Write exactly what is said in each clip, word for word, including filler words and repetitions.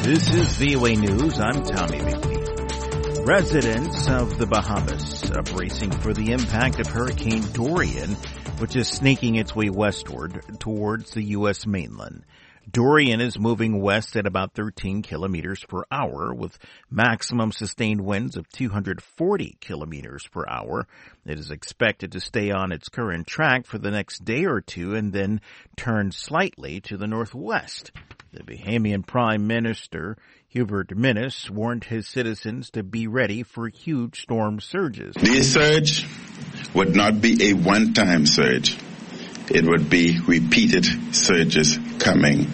This is V O A News. I'm Tommy McNeil. Residents of the Bahamas are bracing for the impact of Hurricane Dorian, which is sneaking its way westward towards the U S mainland. Dorian is moving west at about thirteen kilometers per hour with maximum sustained winds of two hundred forty kilometers per hour. It is expected to stay on its current track for the next day or two and then turn slightly to the northwest. The Bahamian Prime Minister, Hubert Minnis, warned his citizens to be ready for huge storm surges. The surge would not be a one-time surge. It would be repeated surges coming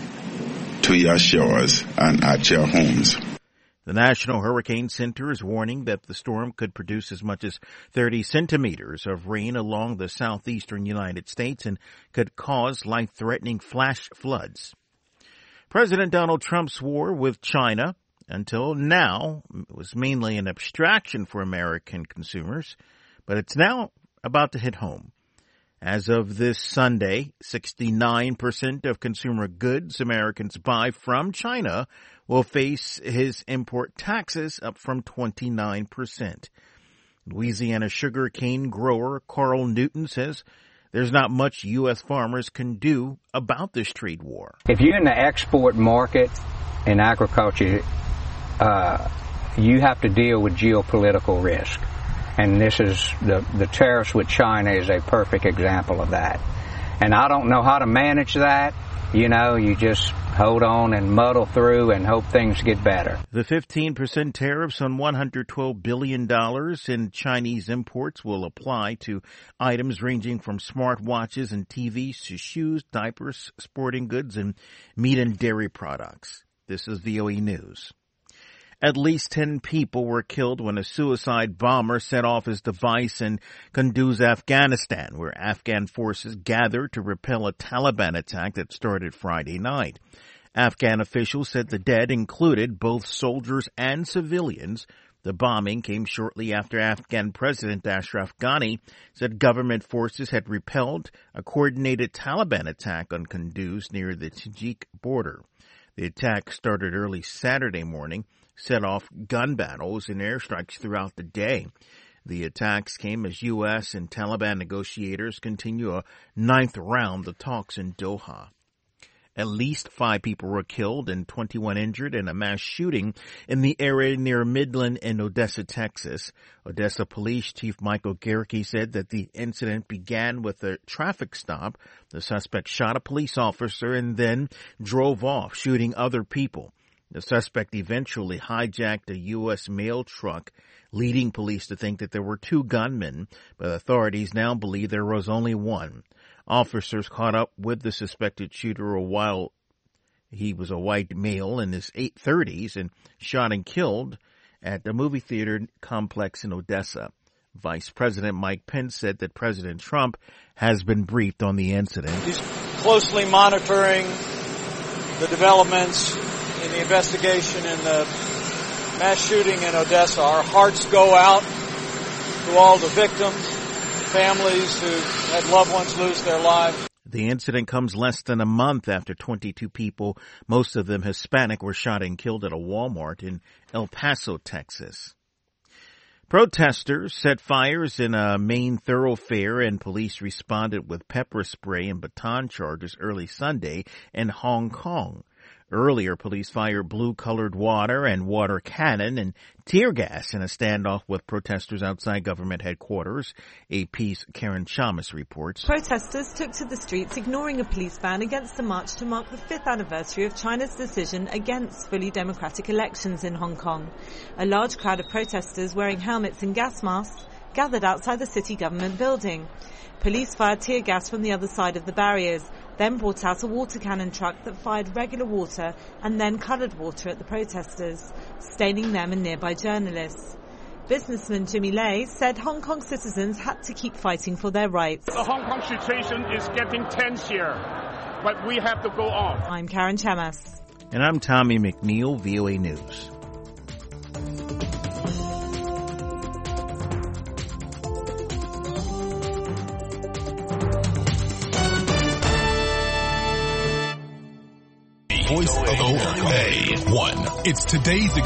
to your shores and at your homes. The National Hurricane Center is warning that the storm could produce as much as thirty centimeters of rain along the southeastern United States and could cause life-threatening flash floods. President Donald Trump's war with China, until now, was mainly an abstraction for American consumers, but it's now about to hit home. As of this Sunday, sixty-nine percent of consumer goods Americans buy from China will face his import taxes, up from twenty-nine percent. Louisiana sugarcane grower Carl Newton says there's not much U S farmers can do about this trade war. If you're in the export market in agriculture, uh, you have to deal with geopolitical risk. And this is the, the tariffs with China is a perfect example of that. And I don't know how to manage that. You know, you just hold on and muddle through and hope things get better. The fifteen percent tariffs on one hundred twelve billion dollars in Chinese imports will apply to items ranging from smartwatches and T Vs to shoes, diapers, sporting goods, and meat and dairy products. This is V O A News. At least ten people were killed when a suicide bomber set off his device in Kunduz, Afghanistan, where Afghan forces gathered to repel a Taliban attack that started Friday night. Afghan officials said the dead included both soldiers and civilians. The bombing came shortly after Afghan President Ashraf Ghani said government forces had repelled a coordinated Taliban attack on Kunduz near the Tajik border. The attack started early Saturday morning, set off gun battles and airstrikes throughout the day. The attacks came as U S and Taliban negotiators continue a ninth round of talks in Doha. At least five people were killed and twenty-one injured in a mass shooting in the area near Midland in Odessa, Texas. Odessa Police Chief Michael Gerke said that the incident began with a traffic stop. The suspect shot a police officer and then drove off, shooting other people. The suspect eventually hijacked a U S mail truck, leading police to think that there were two gunmen, but authorities now believe there was only one. Officers caught up with the suspected shooter a while he was a white male in his eight thirties and shot and killed at the movie theater complex in Odessa. Vice President Mike Pence said that President Trump has been briefed on the incident. He's closely monitoring the developments in the investigation in the mass shooting in Odessa. Our hearts go out to all the victims, families who had loved ones lose their lives. The incident comes less than a month after twenty-two people, most of them Hispanic, were shot and killed at a Walmart in El Paso, Texas. Protesters set fires in a main thoroughfare and police responded with pepper spray and baton charges early Sunday in Hong Kong. Earlier, police fired blue-colored water and water cannon and tear gas in a standoff with protesters outside government headquarters. A P's Karen Chamas reports. Protesters took to the streets, ignoring a police ban against the march to mark the fifth anniversary of China's decision against fully democratic elections in Hong Kong. A large crowd of protesters wearing helmets and gas masks gathered outside the city government building. Police fired tear gas from the other side of the barriers, then brought out a water cannon truck that fired regular water and then coloured water at the protesters, staining them and nearby journalists. Businessman Jimmy Lai said Hong Kong citizens had to keep fighting for their rights. The Hong Kong situation is getting tense here, but we have to go on. I'm Karen Chamas. And I'm Tommy McNeil, V O A News. voice of America. A one. It's today's